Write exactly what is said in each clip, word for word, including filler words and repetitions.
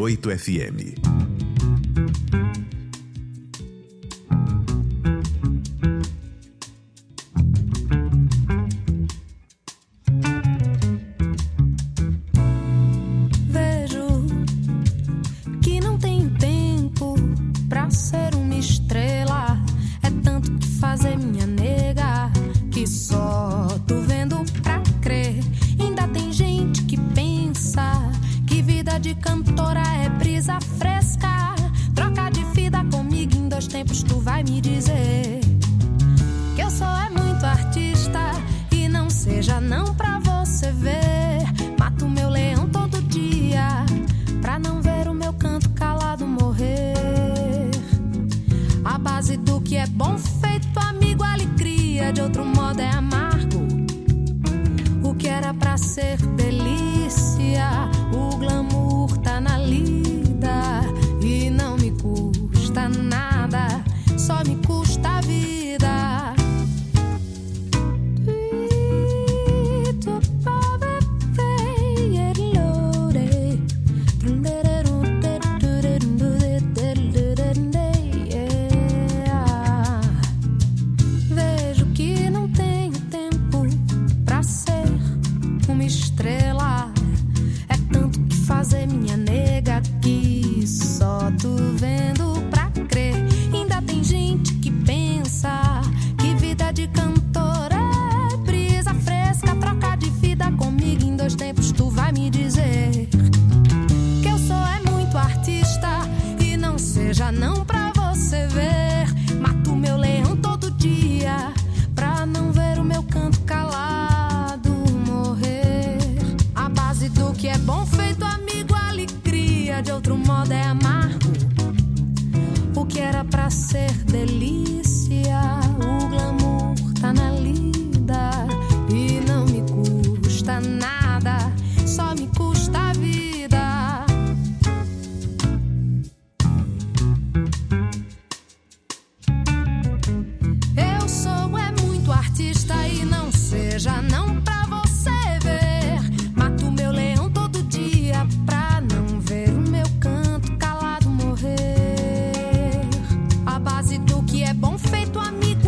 oito F M. Bom feito, amigo.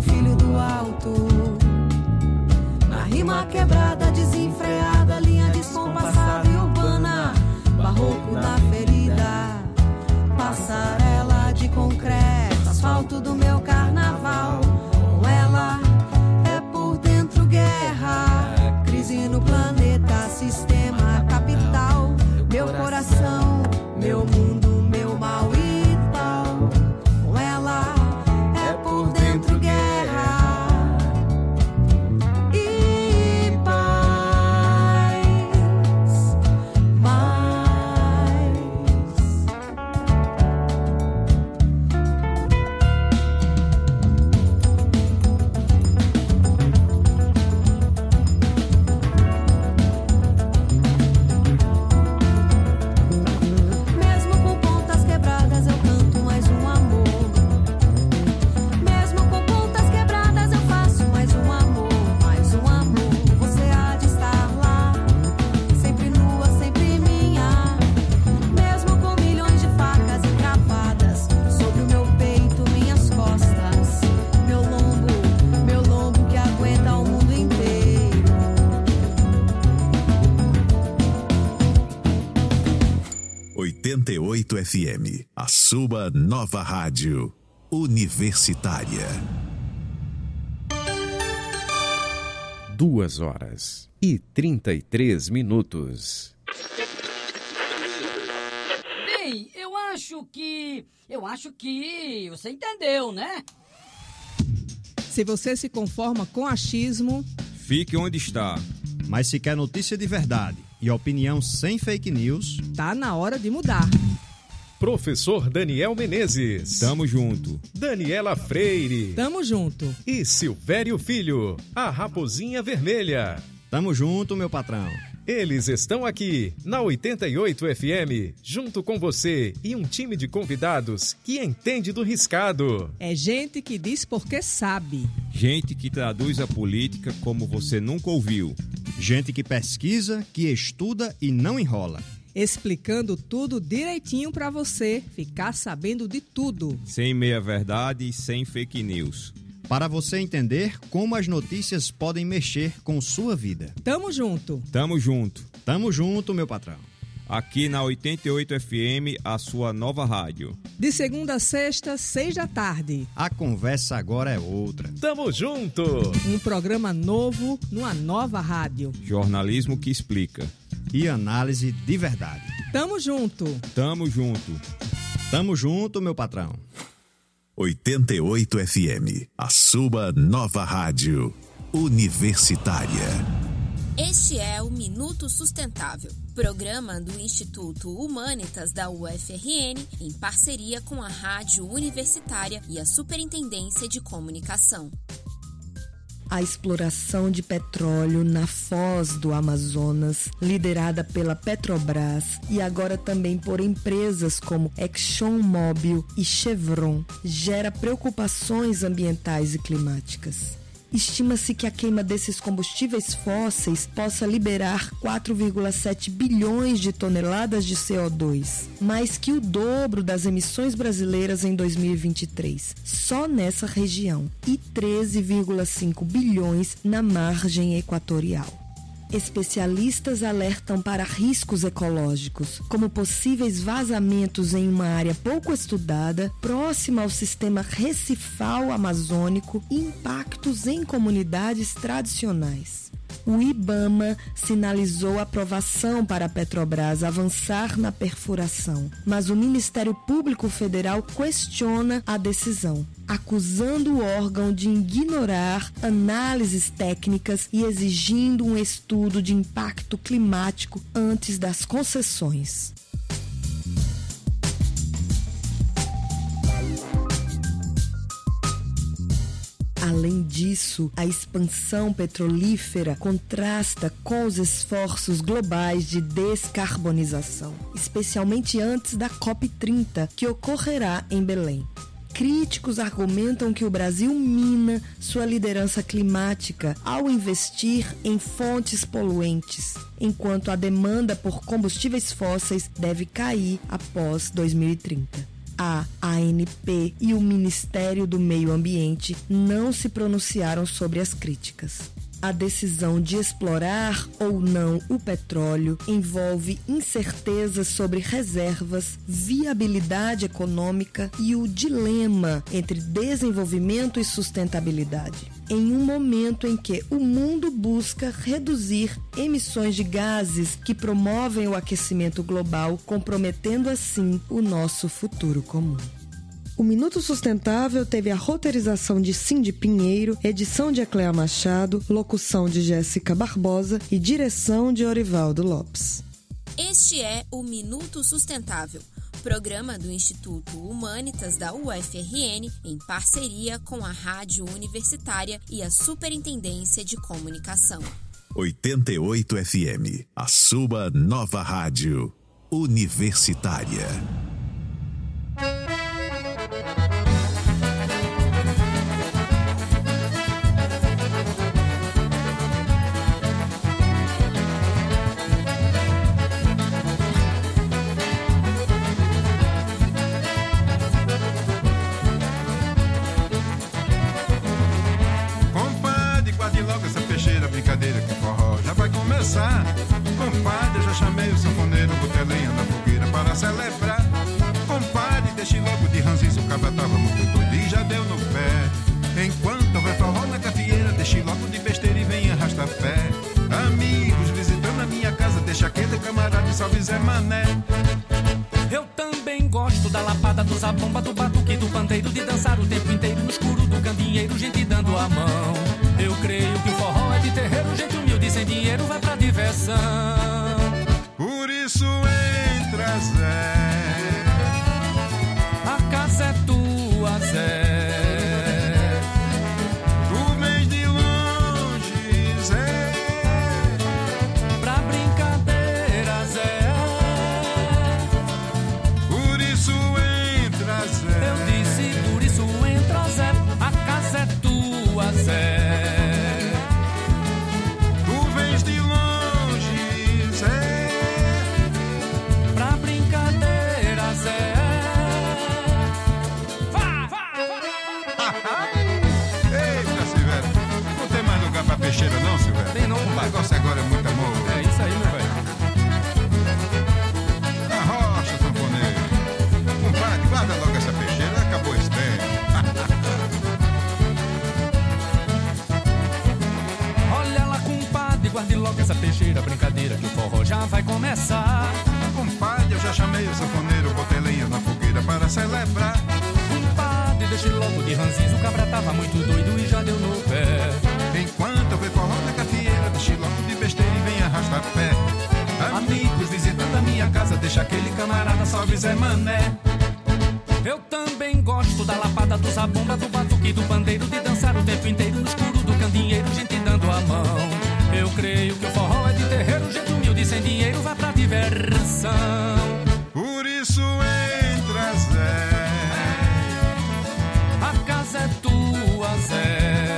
filho do alto. Na rima quebrada, desenfreada, linha descompassada e urbana, barroco da ferida, passarela de concreto, asfalto do meu carnaval. Com ela é por dentro guerra, crise no planeta, sistema capital. Meu coração, meu mundo, meu mal e tal. Com ela é por dentro guerra e paz, mais. Mesmo com pontas quebradas eu canto mais um amor. Mesmo com pontas quebradas eu faço mais um amor, mais um amor. Você há de estar lá, sempre nua, sempre minha. Mesmo com milhões de facas encravadas sobre o meu peito, minhas costas, meu lombo, meu lombo que aguenta o mundo inteiro. oitenta e oito F M, a sua nova rádio universitária. Duas horas e trinta e três minutos. Bem, eu acho que... Eu acho que... Você entendeu, né? Se você se conforma com achismo, Fique onde está. Mas se quer notícia de verdade e opinião sem fake news, tá na hora de mudar. Professor Daniel Menezes, tamo junto. Daniela Freire Tamo junto. e Silvério Filho, a Raposinha Vermelha. Tamo junto, meu patrão. Eles estão aqui na oitenta e oito F M, junto com você e um time de convidados que entende do riscado. É gente que diz porque sabe. Gente que traduz a política como você nunca ouviu. Gente que pesquisa, que estuda e não enrola. Explicando tudo direitinho pra você ficar sabendo de tudo. Sem meia-verdade e sem fake news. Para você entender como as notícias podem mexer com sua vida. Tamo junto. Tamo junto. Tamo junto, meu patrão. Aqui na oitenta e oito F M, a sua nova rádio. De segunda a sexta, seis da tarde. A conversa agora é outra. Tamo junto! Um programa novo numa nova rádio. Jornalismo que explica. E análise de verdade. Tamo junto. Tamo junto. Tamo junto, meu patrão. oitenta e oito F M, a sua nova rádio universitária. Este é o Minuto Sustentável, programa do Instituto Humanitas da U F R N, em parceria com a Rádio Universitária e a Superintendência de Comunicação. A exploração de petróleo na foz do Amazonas, liderada pela Petrobras e agora também por empresas como ExxonMobil e Chevron, gera preocupações ambientais e climáticas. Estima-se que a queima desses combustíveis fósseis possa liberar quatro vírgula sete bilhões de toneladas de C O dois, mais que o dobro das emissões brasileiras em dois mil e vinte e três, só nessa região, e treze vírgula cinco bilhões na margem equatorial. Especialistas alertam para riscos ecológicos, como possíveis vazamentos em uma área pouco estudada, próxima ao sistema recifal amazônico e impactos em comunidades tradicionais. O IBAMA sinalizou aprovação para a Petrobras avançar na perfuração, mas o Ministério Público Federal questiona a decisão, acusando o órgão de ignorar análises técnicas e exigindo um estudo de impacto climático antes das concessões. Além disso, a expansão petrolífera contrasta com os esforços globais de descarbonização, especialmente antes da COP trinta, que ocorrerá em Belém. Críticos argumentam que o Brasil mina sua liderança climática ao investir em fontes poluentes, enquanto a demanda por combustíveis fósseis deve cair após dois mil e trinta. A A N P e o Ministério do Meio Ambiente não se pronunciaram sobre as críticas. A decisão de explorar ou não o petróleo envolve incertezas sobre reservas, viabilidade econômica e o dilema entre desenvolvimento e sustentabilidade. Em um momento em que o mundo busca reduzir emissões de gases que promovem o aquecimento global, comprometendo assim o nosso futuro comum. O Minuto Sustentável teve a roteirização de Cindy Pinheiro, edição de Ecléa Machado, locução de Jéssica Barbosa e direção de Orivaldo Lopes. Este é o Minuto Sustentável, programa do Instituto Humanitas da U F R N em parceria com a Rádio Universitária e a Superintendência de Comunicação. oitenta e oito F M, a sua nova rádio universitária. Brincadeira que forró já vai começar. Compadre, eu já chamei o sanfoneiro, botei lenha na fogueira para celebrar. Compadre, deixe logo de ranzinho, o cabra tava muito doido e já deu no pé. Enquanto houver forró na gafieira, deixe logo de besteira e venha arrastar pé. Amigos visitando a minha casa, deixa aquele camarada e salve Zé Mané. Eu também gosto da lapada, do zabumba, do batuque, do pandeiro, de dançar o tempo inteiro no escuro do candeeiro, gente dando a mão. Eu creio que o forró é de terreiro, gente humilde sem dinheiro vai pra diversão. Por isso entra Zé, a casa é tua, Zé. Tu vens de longe, Zé, pra brincadeira, Zé. Por isso entra Zé, eu disse por isso entra Zé, a casa é tua, Zé. Peixeira não, Silvério? Tem não, compadre. O negócio agora é muito amor. É isso aí, meu velho. Na rocha, sanfoneiro. Compadre, guarda logo essa peixeira, acabou esse tempo. Olha lá, compadre, guarde logo essa peixeira, brincadeira que o forró já vai começar. Compadre, eu já chamei o sanfoneiro, botei lenha na fogueira para celebrar. Compadre, deixe logo de ranzinho, o cabra tava muito doido e já deu no pé. Enquanto eu ver forró na gafieira, deixe logo de besteira e vem arrastar pé. Amigos visitando a minha casa, deixa aquele camarada salve Zé Mané. Eu também gosto da lapada, do zabumba, do batuque, do pandeiro, de dançar o tempo inteiro no escuro do candeeiro, gente dando a mão. Eu creio que o forró é de terreiro, gente humilde sem dinheiro vai pra diversão. Por isso entra Zé, a casa é tua, Zé.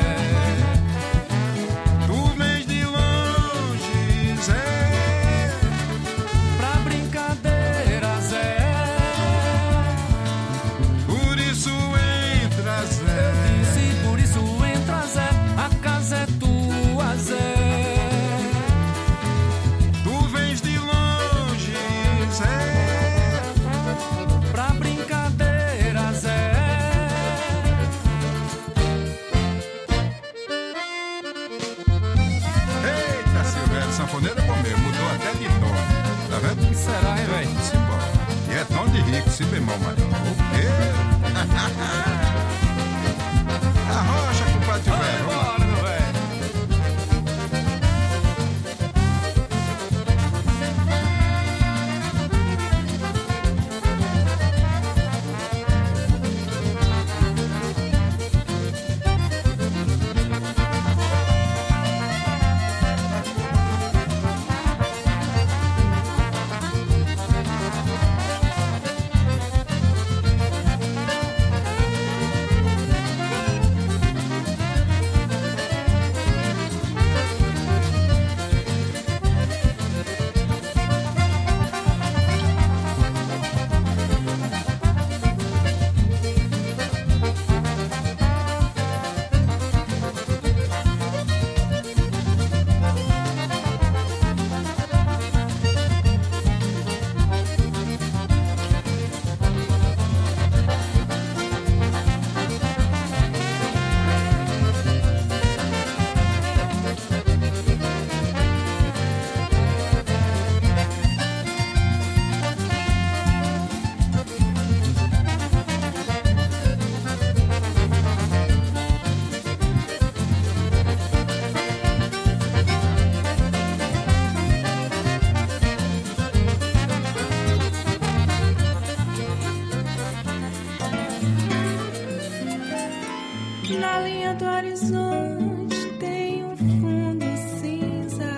Na linha do horizonte tem um fundo cinza.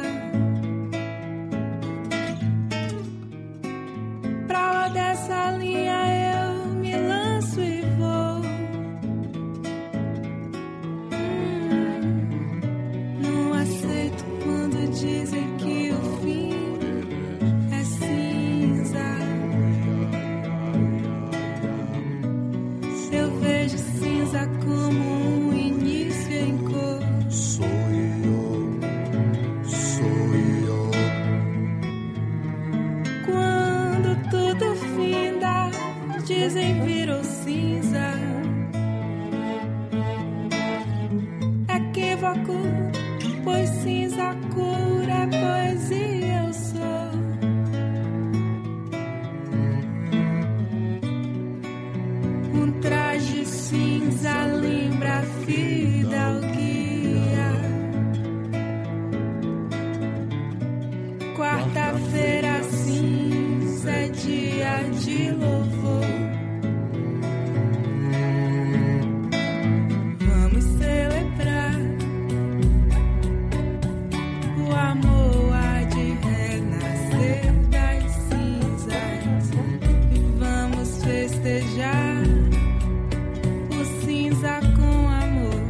Pra lá dessa linha eu me lanço e vou. Hum, não aceito quando dizem que o fim é cinza. Eu vejo cinza como um início em cor. Sou eu, sou eu. Quando tudo finda, dizem virou cinza. Equívoco, pois cinza cura é poesia, eu sou. Um traje cinza lembra a fidalguia. Quarta-feira cinza é dia de louvor. Vamos celebrar. O amor há de renascer das cinzas. E vamos festejar o cinza com amor.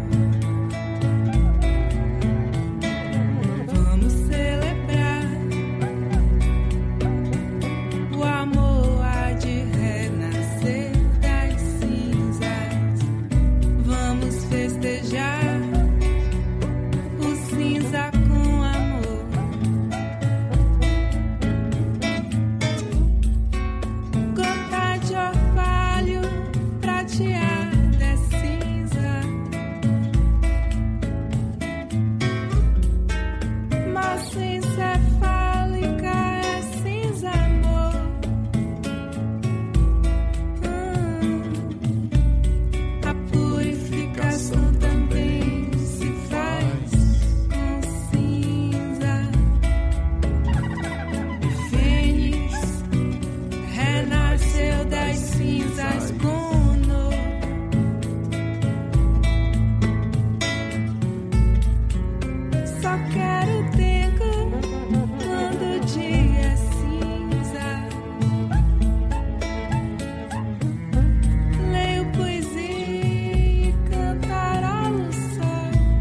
Vamos celebrar. O amor há de renascer das cinzas. Vamos festejar o cinza com amor. Gota de orvalho prateada é cinza. Massa encefálica é cinza, amor. Hum, a purificação também se faz com cinza. O fênix renasceu das cinzas com honor. Só quero tempo quando o dia é cinza. Leio poesia e cantarolo só.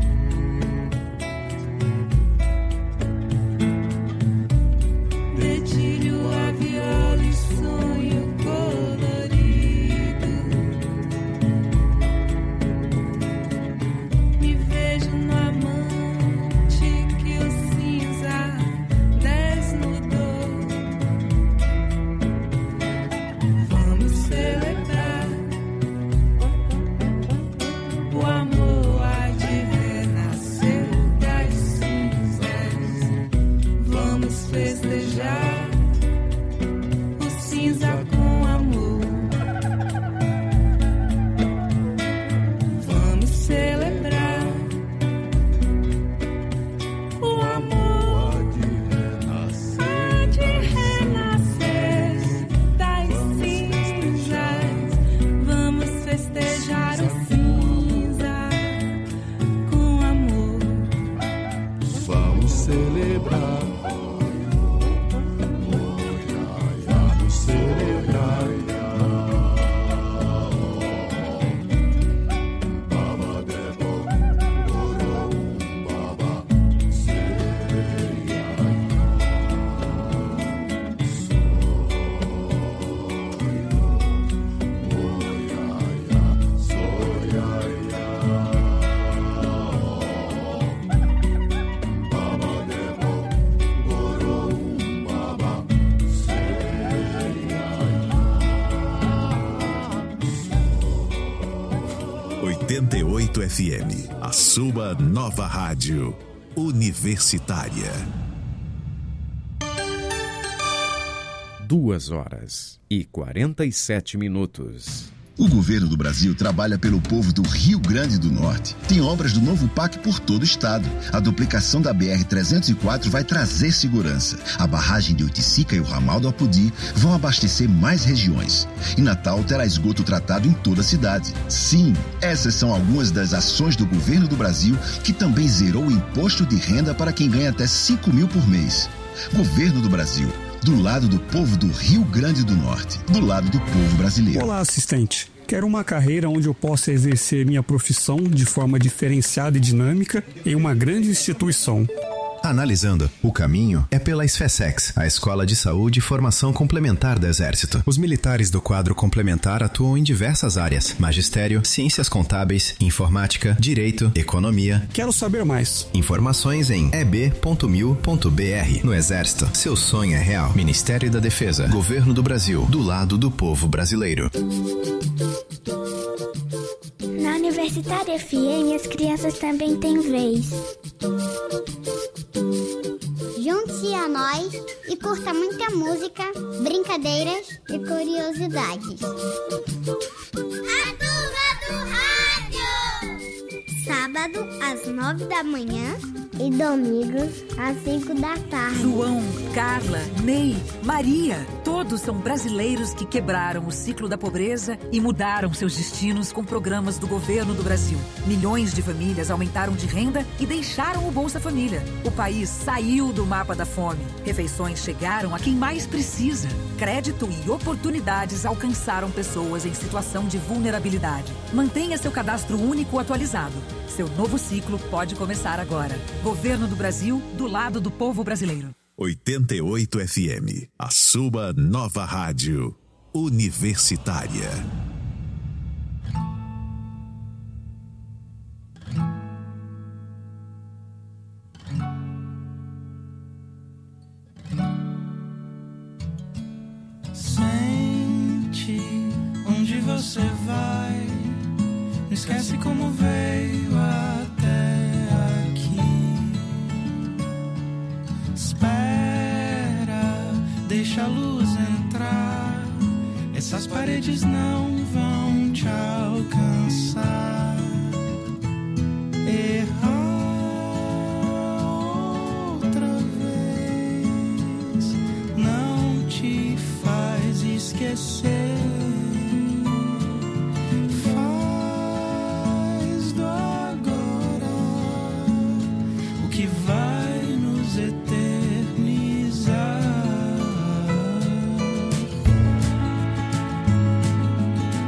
Dedilho a viola e sonho colorido. Me vejo no amante que o cinza desnudou. Vamos celebrar. O amor há de renascer das cinzas. Vamos festejar o cinza com amor. Vamos celebrar. O amor há de renascer das cinzas. Vamos festejar o cinza com amor. Vamos celebrar. Vamos celebrar. Baba debo, goro, baba, sereia. oitenta e oito F M, a sua nova rádio universitária. Duas horas e quarenta e sete minutos. O governo do Brasil trabalha pelo povo do Rio Grande do Norte. Tem obras do novo P A C por todo o estado. A duplicação da B R trezentos e quatro vai trazer segurança. A barragem de Oiticica e o ramal do Apodi vão abastecer mais regiões. E Natal terá esgoto tratado em toda a cidade. Sim, essas são algumas das ações do governo do Brasil, que também zerou o imposto de renda para quem ganha até cinco mil por mês. Governo do Brasil. Do lado do povo do Rio Grande do Norte. Do lado do povo brasileiro. Olá, assistente. Quero uma carreira onde eu possa exercer minha profissão de forma diferenciada e dinâmica em uma grande instituição. Analisando, o caminho é pela SFESEX, a Escola de Saúde e Formação Complementar do Exército. Os militares do quadro complementar atuam em diversas áreas: magistério, ciências contábeis, informática, direito, economia. Quero saber mais. Informações em e b ponto mil ponto b r. No Exército, seu sonho é real. Ministério da Defesa, Governo do Brasil, do lado do povo brasileiro. Na Universitária F M, as crianças também têm vez. Junte-se a nós e curta muita música, brincadeiras e curiosidades. A turma do rádio! Sábado às nove da manhã e domingos às cinco da tarde. João, Carla, Ney, Maria, todos são brasileiros que quebraram o ciclo da pobreza e mudaram seus destinos com programas do governo do Brasil. Milhões de famílias aumentaram de renda e deixaram o Bolsa Família. O país saiu do mapa da fome. Refeições chegaram a quem mais precisa. Crédito e oportunidades alcançaram pessoas em situação de vulnerabilidade. Mantenha seu cadastro único atualizado. Seu novo ciclo pode começar agora. Governo do Brasil, do lado do povo brasileiro. oitenta e oito F M, a sua nova rádio universitária. Sente onde você vai, não esquece como veio até aqui. Espera, deixa a luz entrar, essas paredes não vão te alcançar. Errar outra vez não te faz esquecer. Faz do agora o que vai nos eternizar.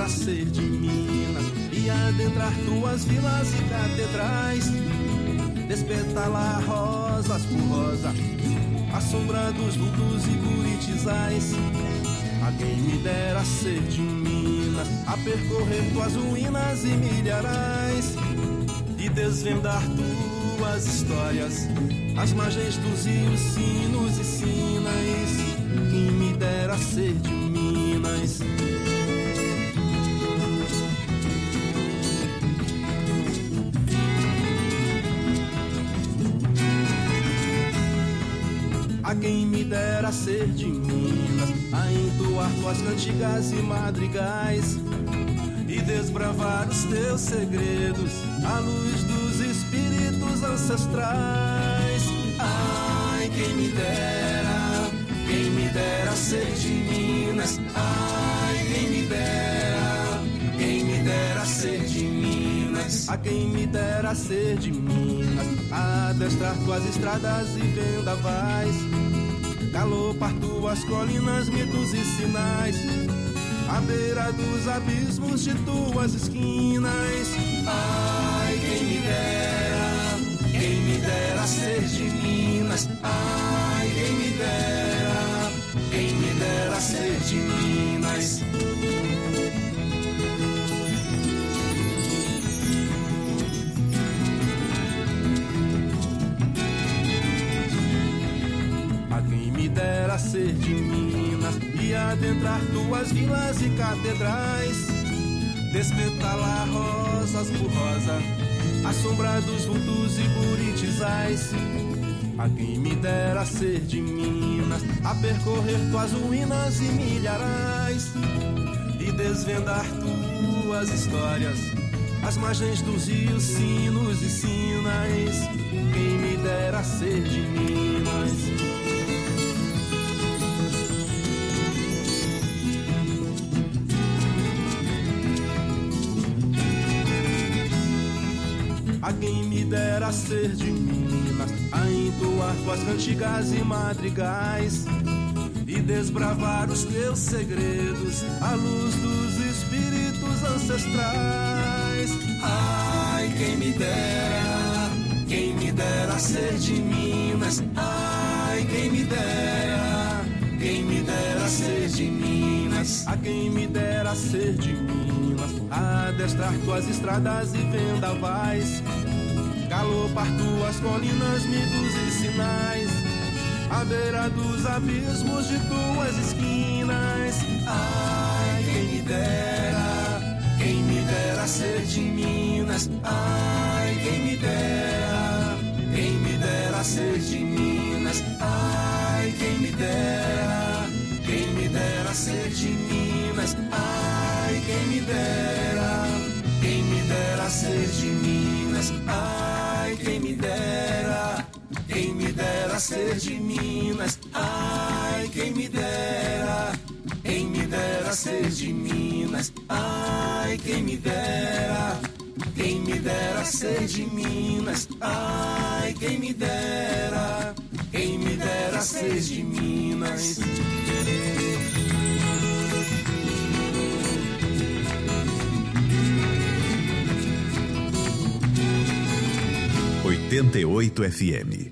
dera ser de Minas e adentrar tuas vilas e catedrais, despetalar rosas por rosa, a sombra dos vultos e buritizais. A quem me dera ser de Minas, a percorrer tuas ruínas e milharais, e desvendar tuas histórias, as margens dos rios, sinos e sinais. Quem me dera ser de Minas. A quem me dera ser de Minas, a entoar tuas cantigas e madrigais, e desbravar os teus segredos à luz dos espíritos ancestrais. Ai, quem me dera, quem me dera ser de Minas. Ai, quem me dera, quem me dera ser de Minas. A quem me dera ser de Minas, adestrar tuas estradas e vendavais, galopar tuas colinas, mitos e sinais, à beira dos abismos de tuas esquinas. Ai, quem me dera, quem me dera ser de Minas. Ai, quem me dera, quem me dera ser de Minas. A quem me dera ser de Minas e adentrar tuas vilas e catedrais, despetalar rosas por rosa, a sombra dos vultos e buritizais. A quem me dera ser de Minas, a percorrer tuas ruínas e milharais, e desvendar tuas histórias, as margens dos rios, sinos e sinais. Quem me dera ser de Minas. A quem me dera ser de Minas, a entoar tuas cantigas e madrigais, e desbravar os teus segredos à luz dos espíritos ancestrais. Ai, quem me dera, quem me dera ser de Minas. Ai, quem me dera, quem me dera ser de Minas. A quem me dera ser de Minas, adestrar tuas estradas e vendavais, galopar tuas colinas, mitos e sinais, à beira dos abismos de tuas esquinas. Ai, quem me dera, quem me dera ser de Minas. Ai, quem me dera, quem me dera ser de Minas. Ai, quem me dera, quem me dera ser de Minas. Ai, quem me dera, quem me dera ser de Minas. Ai, quem me dera, quem me dera ser de Minas. Ai, quem me dera, quem me dera ser de Minas. Ai, quem me dera, quem me dera ser de Minas. Ai, quem me dera, quem me dera ser de Minas. oitenta e oito F M.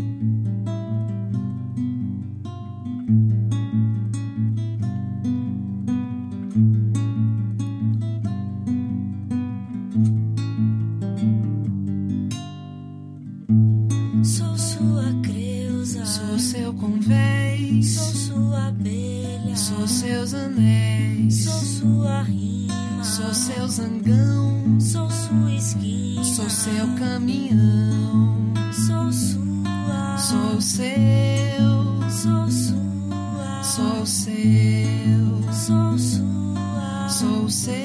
Sou sua creusa, sou seu convés, sou sua abelha, sou seus anéis, sou sua rima, sou seu zangão, sou sua esquina, sou seu caminhão, sou sua, sou seu, sou sua, sou seu, sou sua, sou seu.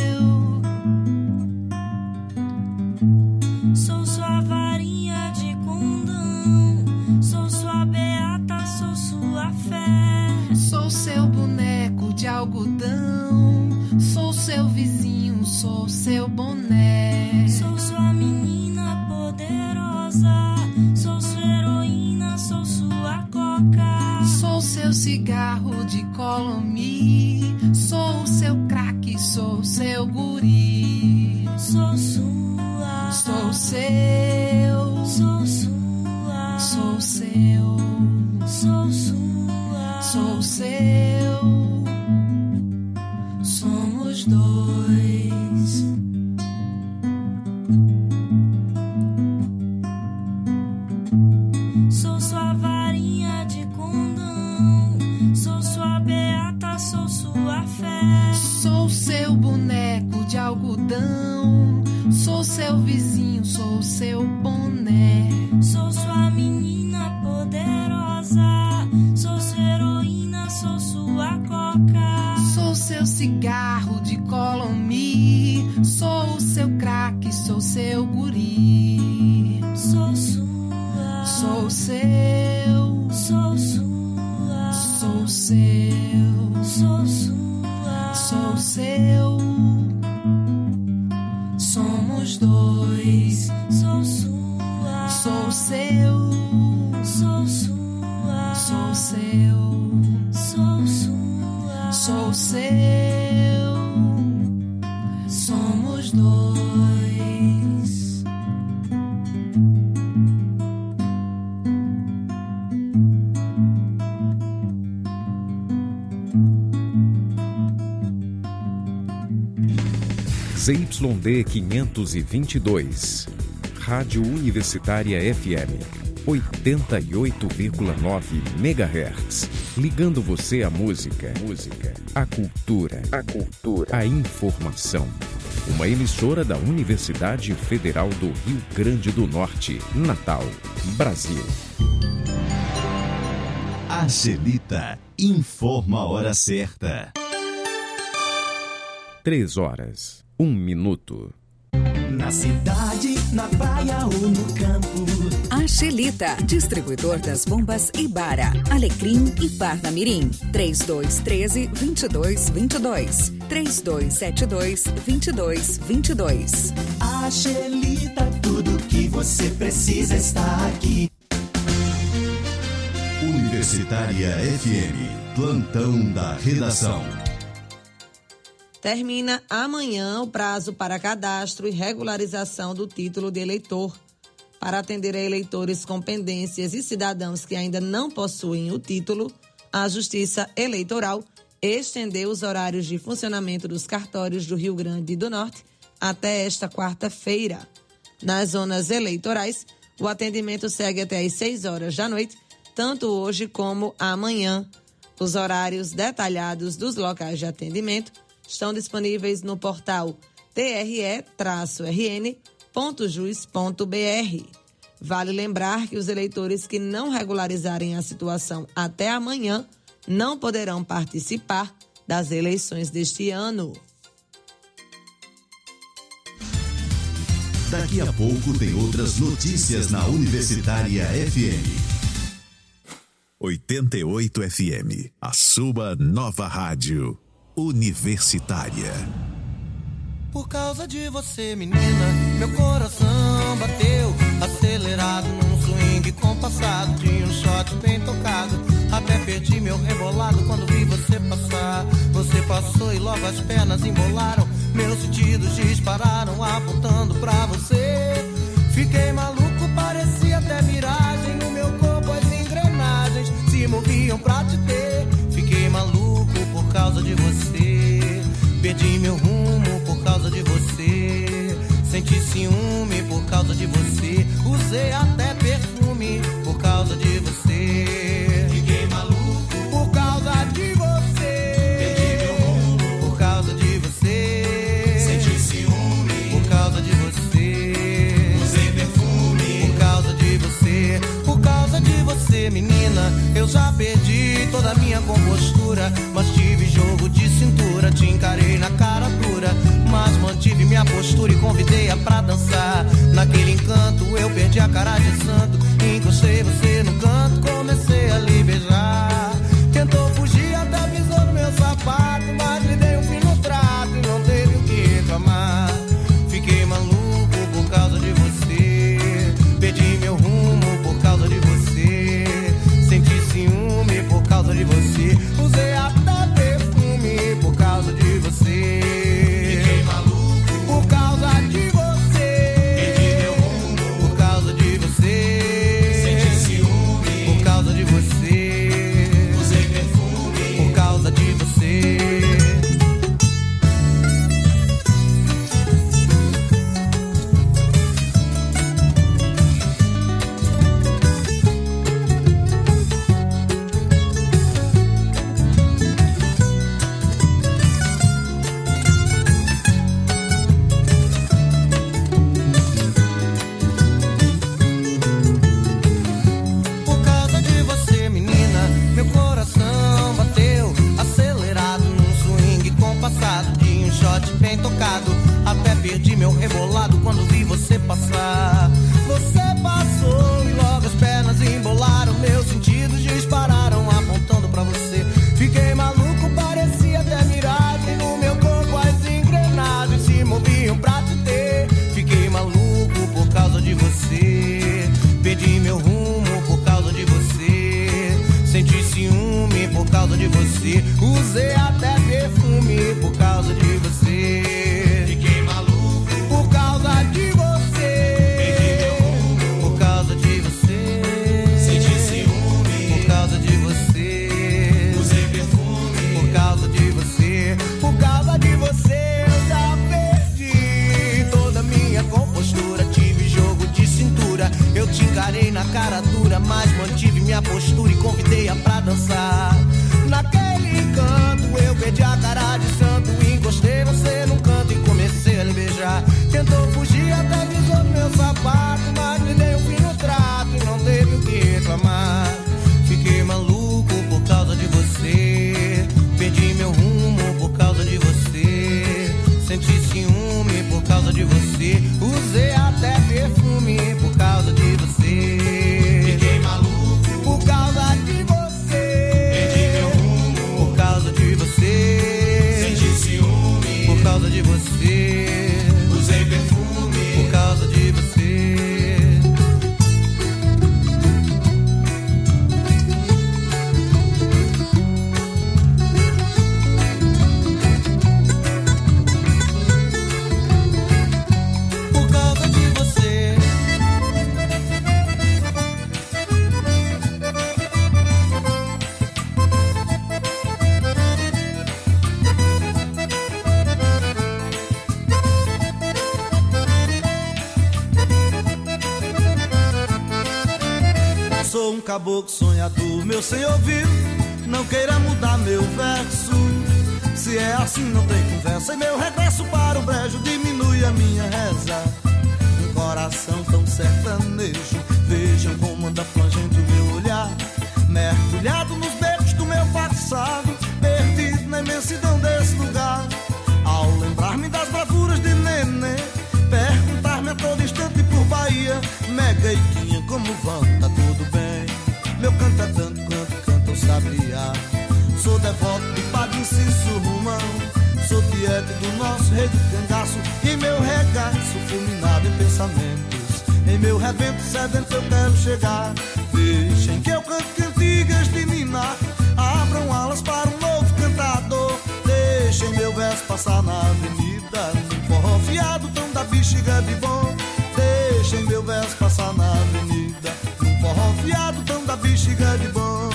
Sou sua varinha de condão, sou sua beata, sou sua fé. Sou seu boneco de algodão, sou seu vizinho, sou seu boné. Sou sua menina poderosa, sou sua heroína, sou sua coca. Sou seu cigarro de Colombi, sou o seu crack craque, sou seu guri. Sou sua, sou seu, sou sua, sou seu, sou sua, sou seu. Somos dois. Sou sua varinha de condão, sou sua beata, sou sua fé. Sou seu boneco de algodão, sou seu vizinho, sou seu boné. Sou sua menina poderosa, sou sua heroína, sou sua coca. Sou seu cigarro de Colombi, sou o seu craque, sou seu guri. Sou sua, sou seu, sou sua, sou seu, sou sua, sou seu. Somos dois. Sou sua, sou seu, sou sua, sou seu, sou sua, sou seu. Somos dois. Z Y D quinhentos e vinte e dois, Rádio Universitária F M, oitenta e oito vírgula nove megahertz, ligando você à música, música, à cultura, à cultura, à informação. Uma emissora da Universidade Federal do Rio Grande do Norte, Natal, Brasil. Angelita informa a hora certa. Três horas, um minuto. Na cidade, na praia ou no campo. Angelita, distribuidor das bombas Ibara, Alecrim e Parnamirim. três dois um três, dois dois dois dois. três dois sete dois, dois dois dois dois. Angelita, tudo que você precisa está aqui. Universitária F M, plantão da redação. Termina amanhã o prazo para cadastro e regularização do título de eleitor. Para atender a eleitores com pendências e cidadãos que ainda não possuem o título, a Justiça Eleitoral estendeu os horários de funcionamento dos cartórios do Rio Grande do Norte até esta quarta-feira. Nas zonas eleitorais, o atendimento segue até às seis horas da noite, tanto hoje como amanhã. Os horários detalhados dos locais de atendimento estão disponíveis no portal t r e r n ponto jus ponto b r. Vale lembrar que os eleitores que não regularizarem a situação até amanhã não poderão participar das eleições deste ano. Daqui a pouco tem outras notícias na Universitária F M. oitenta e oito F M, a sua nova rádio universitária. Por causa de você, menina, meu coração bateu acelerado num swing compassado de um shot bem tocado. Até perdi meu rebolado quando vi você passar. Você passou e logo as pernas embolaram. Meus sentidos dispararam apontando pra você. Fiquei maluco, parecia até miragem. No meu corpo as engrenagens se moviam pra te ter. Fiquei maluco por causa de você. Perdi meu rumo por causa de você. Senti ciúme por causa de você. Usei até perfume por causa de você. Fiquei maluco por causa de você. Perdi meu rumo por causa de você. Senti ciúme por causa de você. Usei perfume por causa de você. Por causa de você, menina, eu já perdi toda a minha compostura. Mas tive jogo de cintura, te encarei na cara dura. Mas mantive minha postura e convidei-a pra dançar. Naquele encanto eu perdi a cara de santo. Encostei você no canto, comecei a lhe beijar. Tentou fugir, até pisou no meu sapato. Mas lhe dei um fim no trato e não teve o que reclamar. Fiquei maluco por causa de você. Perdi meu rumo por causa de você. Senti ciúme por causa de você. Usei até perfume por causa de você. perdi meu rebolado quando vi você passar. Você passou e logo as pernas embolaram, meus sentidos dispararam apontando pra você. Fiquei maluco, parecia até miragem, no meu corpo as engrenagens se moviam pra te ter. Fiquei maluco por causa de você, perdi meu rumo por causa de você, senti ciúme por causa de você, usei até perfume por causa de você. Fiquei maluco por causa de você, perdi meu rumo por causa de você, senti ciúme por causa de você, usei perfume por causa de você, por causa de você eu já perdi toda minha compostura, tive jogo de cintura, eu te encarei na cara dura, mas mantive minha postura e convidei-a pra dançar. Naquele canto eu perdi a cara de santo, encostei você num canto e comecei a lhe beijar. Tentou fugir até pisou no meu sapato, mas me dei um fim no trato e não teve o que reclamar. Fiquei maluco por causa de você, perdi meu rumo por causa de você, senti ciúme por causa de você, usei até perfume por causa de você. Fiquei maluco por causa de você, perdi meu rumo por causa de você, senti ciúme por causa de você, usei perfume por causa de você. Sou um caboclo sonhador, meu senhor viu, não queira mudar meu verso. Se é assim não tem conversa, e meu regresso para o brejo diminui a minha reza. Um coração tão sertanejo, vejam como anda plangente o meu olhar, mergulhado nos becos do meu passado, perdido na imensidão desse lugar. Ao lembrar-me das bravuras de nenê, perguntar-me a todo instante por Bahia, Mega e Quinha, como vão, tá tudo bem? Meu canto é tanto quanto canta o sabiá. Sou devoto do Padre Inciso Romão, sou tiete do nosso rei do cangaço, e meu regaço fulminado em pensamentos, em meu rebento sedento eu quero chegar. Deixem que eu cante cantigas de ninar, abram alas para um novo cantador. Deixem meu verso passar na avenida, num forró fiado tão da bexiga de bom. Deixem meu verso passar na avenida, num forró fiado tão da bexiga de bom.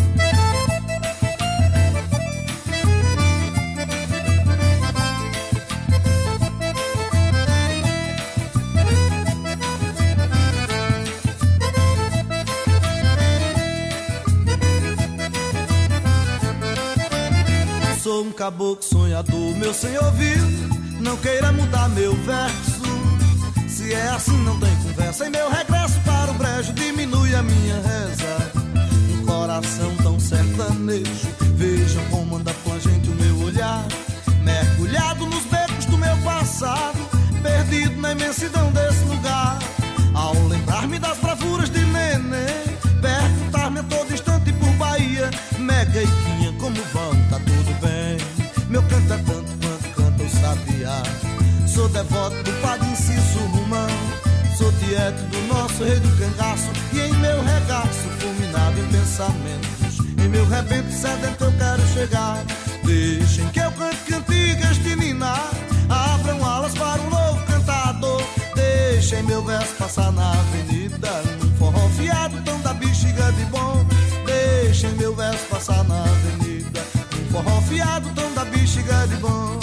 Sou um caboclo sonhador, meu senhor viu, não queira mudar meu verso. Se é assim não tem conversa, e meu regresso para o brejo diminui a minha reza. Um coração tão sertanejo, vejam como anda plangente o meu olhar, mergulhado nos becos do meu passado, perdido na imensidão desse lugar. Ao lembrar-me das bravuras de nenê, perguntar-me a todo instante por Bahia, Mega e Quinha, como vão, tá tudo bem? Meu canto é tanto quanto canta o sabiá. Sou devoto do Padre Inciso Romão, sou tiete do nosso rei do cangaço, e em meu regaço fulminado em pensamentos, em meu rebento sedento eu quero chegar. Deixem que eu cante cantigas de ninar, abram alas para um novo cantador. Deixem meu verso passar na avenida, num forró fiado tão da bexiga de bom. Deixem meu verso passar na avenida, num forró fiado tão da bexiga de bom.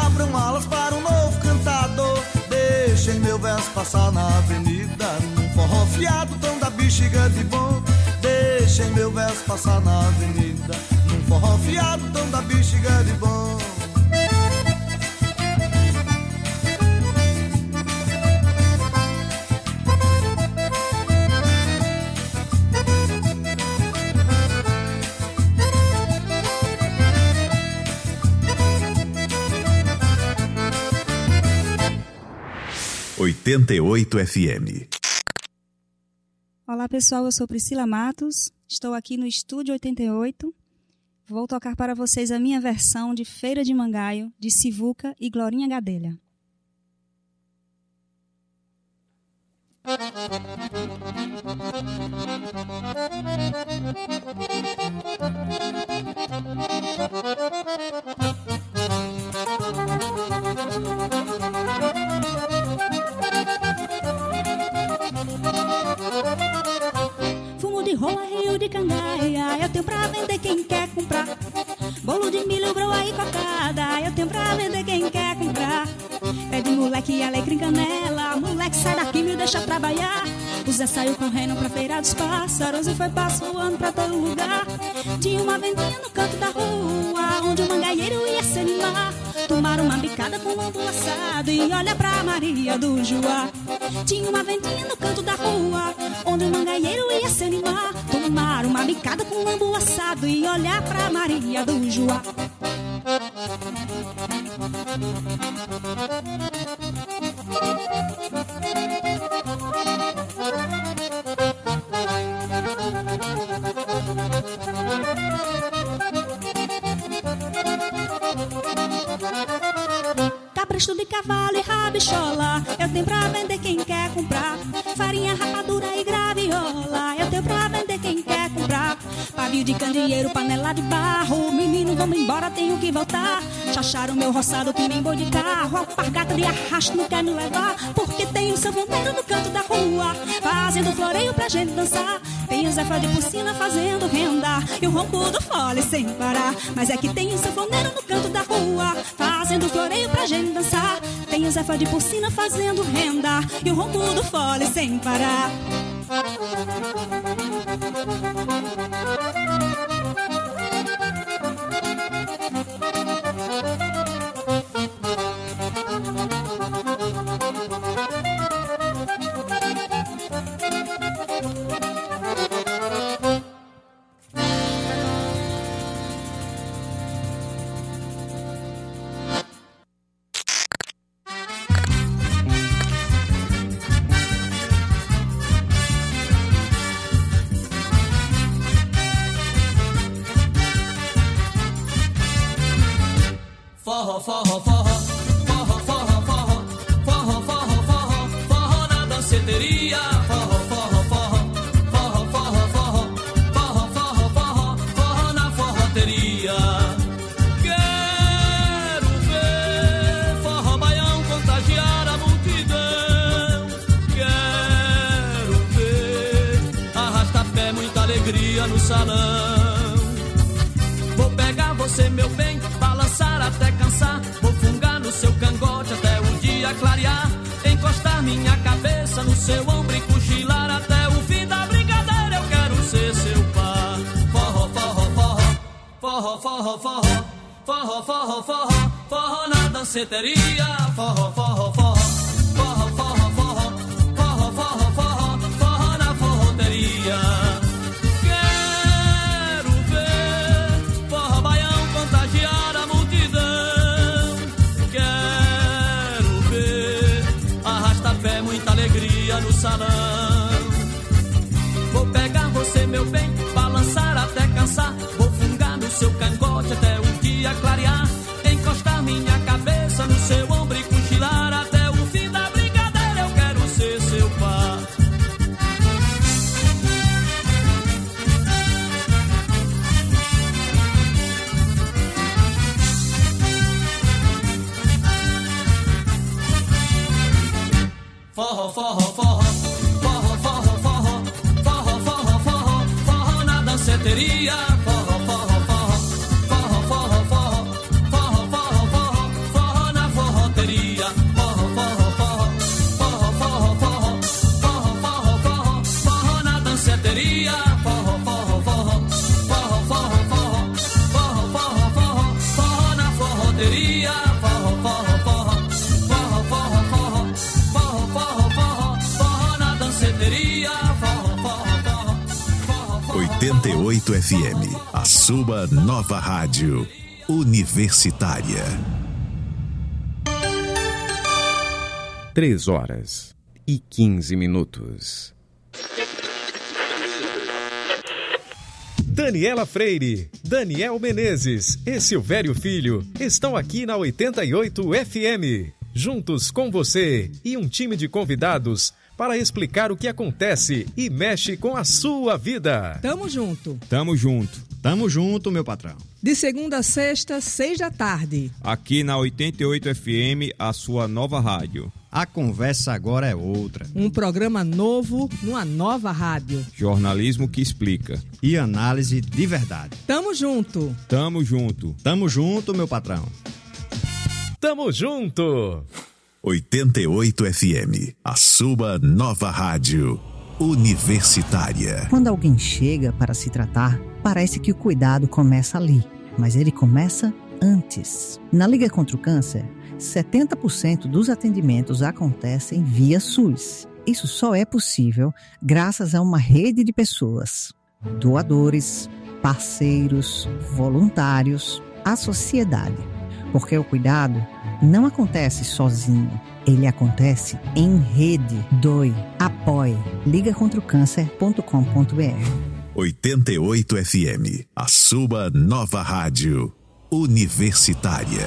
Passar na avenida, num forró forró fiado, tom da bexiga de bom. Deixem meu verso passar na avenida, num forró fiado, tom da bexiga de bom. oitenta e oito F M. Olá pessoal, eu sou Priscila Matos, estou aqui no Estúdio oitenta e oito. Vou tocar para vocês a minha versão de Feira de Mangaio, de Sivuca e Glorinha Gadelha. Fumo de rola, rio de cangaia, eu tenho pra vender quem quer comprar. Bolo de milho, broa e cocada, eu tenho pra vender quem quer comprar. Pé de moleque, alecrim, canela, moleque sai daqui, me deixa trabalhar. O Zé saiu correndo pra feira dos pássaros e foi passeando pra todo lugar. Tinha uma vendinha no canto da rua, onde o mangaeiro ia se animar. Tomaram uma bicada com lambu assado e olha pra Maria do Joá. Tinha uma vendinha no canto da rua, onde o mangaeiro ia se animar. Tomaram uma bicada com lambu assado e olha pra Maria do Joá. Cabresto de cavalo e rabichola, eu tenho pra vender quem quer comprar. Farinha, rapadura e graviola, eu tenho pra vender quem quer comprar. Pavio de candeeiro, panela de barro, menino, vamos embora, tenho que voltar. Chacharam meu roçado que nem boi de carro, alpargata de arrasto não quer me levar. Porque tem o sanfoneiro no canto da rua, fazendo floreio pra gente dançar. Tem o Zé de Porcina fazendo renda e o ronco do fole sem parar. Mas é que tem o sanfoneiro no canto da rua, fazendo floreio pra gente dançar. Tem o Zé de Porcina fazendo renda e o ronco do fole sem parar. Forró, forró, forró, forró, forró, forró, forró, forró, forró, forró na danceteria. Forró, forró, forró, forró, forró, forró, forró, forró, forró, forró na forroteria. Quero ver forró baião contagiar a multidão. Quero ver arrasta-pé, muita alegria no salão. Vou pegar você, meu bem, balançar até cansar. Vou fungar no seu cangote até o dia clarear. Encostar minha cabeça no seu ombro e cochilar até o fim da brincadeira. Eu quero ser seu par. Forró, forró, forró, forró, forró, forró, forró, forró, forró, forró na danceteria. Forró, forró, forró, forró, forró, forró, forró, forró, forró, forró na forroteria. Contagiar a multidão. Quero ver arrasta-pé, muita alegria no salão. Vou pegar você, meu bem, balançar até cansar. Vou fungar no seu cangote até o dia clarear. Encostar minha cabeça no seu ombro e cochilar até o fim da brincadeira. Eu quero ser seu par. Forró, forró, forró, forró, oitenta e oito F M, a sua nova rádio universitária. Três horas e quinze minutos. Daniela Freire, Daniel Menezes e Silvério Filho estão aqui na oitenta e oito F M, juntos com você e um time de convidados para explicar o que acontece e mexe com a sua vida. Tamo junto. Tamo junto. Tamo junto, meu patrão. De segunda a sexta, seis da tarde. Aqui na oitenta e oito F M, a sua nova rádio. A conversa agora é outra. Um programa novo numa nova rádio. Jornalismo que explica. E análise de verdade. Tamo junto. Tamo junto. Tamo junto, meu patrão. Tamo junto. oitenta e oito F M, a sua nova rádio universitária. Quando alguém chega para se tratar, parece que o cuidado começa ali, mas ele começa antes. Na Liga contra o Câncer, setenta por cento dos atendimentos acontecem via SUS. Isso só é possível graças a uma rede de pessoas, doadores, parceiros, voluntários, a sociedade. Porque o cuidado não acontece sozinho, ele acontece em rede. Doe, apoie. liga contra o câncer ponto com ponto b r. oitenta e oito F M, a sua nova rádio universitária.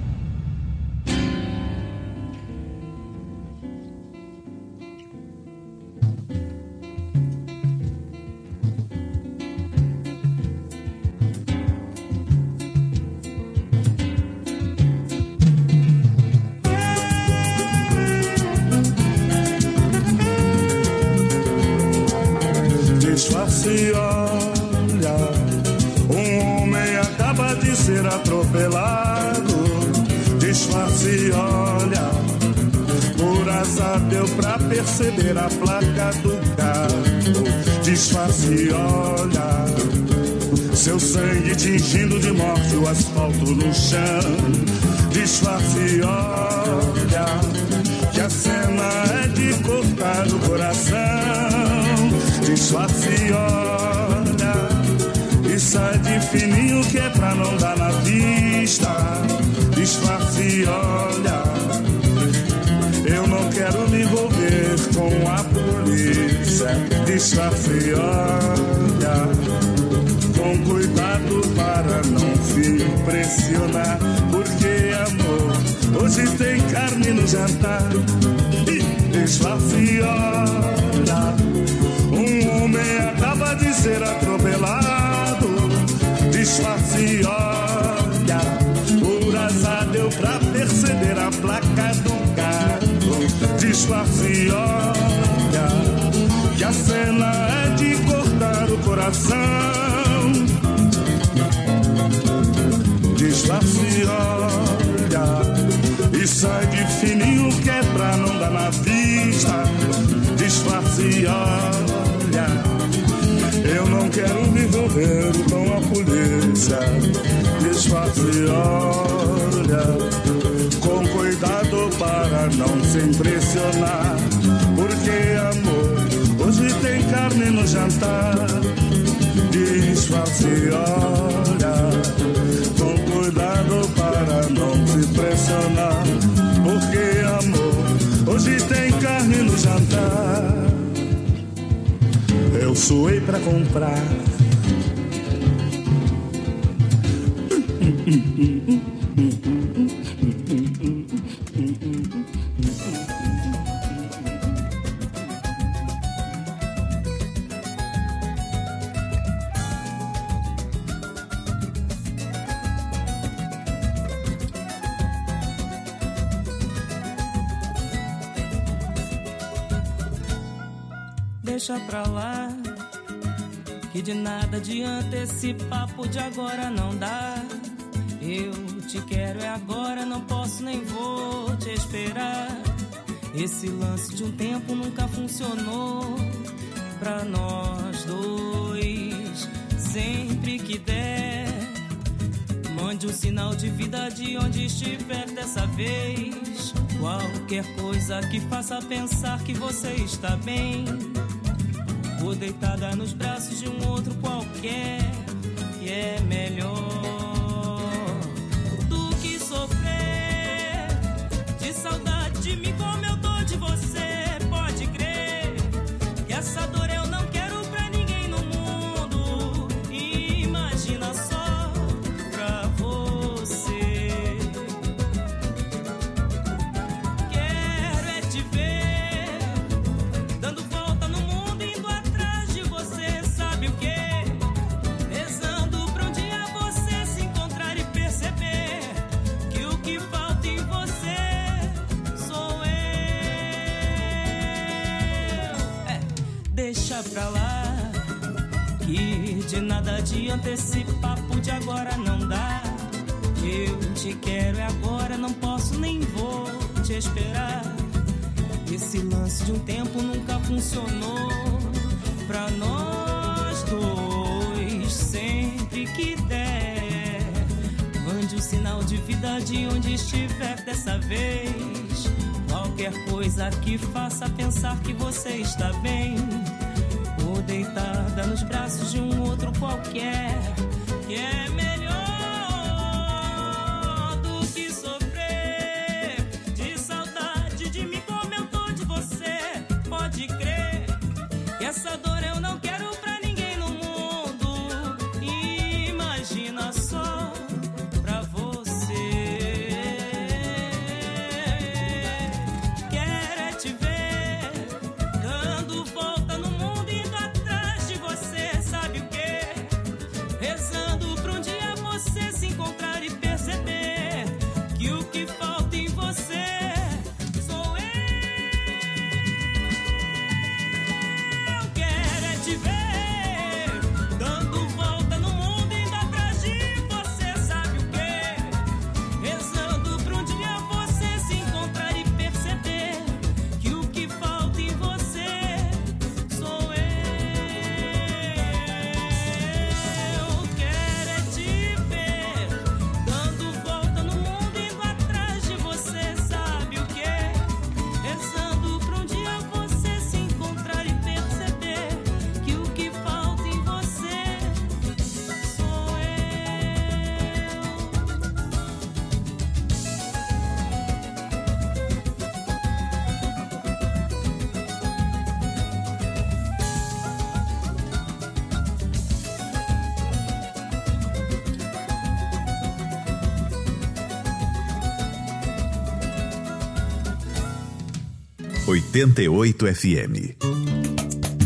Disfarce, olha, um homem acaba de ser atropelado. Disfarce, olha, por azar deu pra perceber a placa do carro. Disfarce, olha, seu sangue tingindo de morte o asfalto no chão. Disfarce, olha, que a cena é de cortar o coração. Disfarce, olha, e sai de fininho que é pra não dar na vista. Disfarce, olha, eu não quero me envolver com a polícia. Disfarce, olha, com cuidado para não se impressionar. Porque, amor, hoje tem carne no jantar. Disfarce, olha, um homem acaba de ser atropelado. Disfarce, olha, por azar deu pra perceber a placa do carro. Disfarce, olha, que a cena é de cortar o coração. Disfarce, olha, e sai de fininho que é pra não dar na vista. Disfarce, olha, eu não quero me envolver com a polícia. Disfarce, olha, com cuidado para não se impressionar. Porque, amor, hoje tem carne no jantar. Disfarce, olha, com cuidado para não se impressionar. Porque, amor, hoje tem carne no jantar. Eu suei pra comprar. Deixa pra lá, que de nada adianta esse papo de agora não dá. Eu te quero é agora, não posso nem vou te esperar. Esse lance de um tempo nunca funcionou pra nós dois. Sempre que der, mande um sinal de vida de onde estiver dessa vez. Qualquer coisa que faça pensar que você está bem. ou deitada nos braços de um outro qualquer, que é melhor do que sofrer de saudade de mim como eu tô de você. Pode crer que essa dor eu não quero pra ninguém no mundo. Imagina só pra você. Quero é te ver dando volta no mundo, indo atrás de você. Sabe o que? Rezando pra um dia você se encontrar e perceber que o que falta em você sou eu. É, deixa pra lá, que de nada adianta esse papo de agora não dá. Eu te quero é agora, não posso nem vou te esperar. Esse lance de um tempo nunca funcionou pra nós dois. Sempre que der, mande um sinal de vida de onde estiver dessa vez. Qualquer coisa que faça pensar que você está bem, ou deitada nos braços de um outro qualquer, que é melhor do que sofrer de saudade de mim como eu tô de você. Pode crer que essa dor eu não quero pra ninguém no mundo. Imagina só pra você. Quero é te ver dando volta no mundo, indo atrás de você. Sabe o que? Rezando pra um dia você se encontrar e perceber que o que falta em você sou eu. Quero é te ver dando volta no mundo, indo atrás de você. Sabe o que? Rezando pra um dia você se encontrar e perceber que o que falta em você sou eu. Quero é te ver dando volta no mundo, indo atrás de você. Sabe o que? Rezando pra um dia você se encontrar e perceber que o que falta em você sou eu. oitenta e oito F M.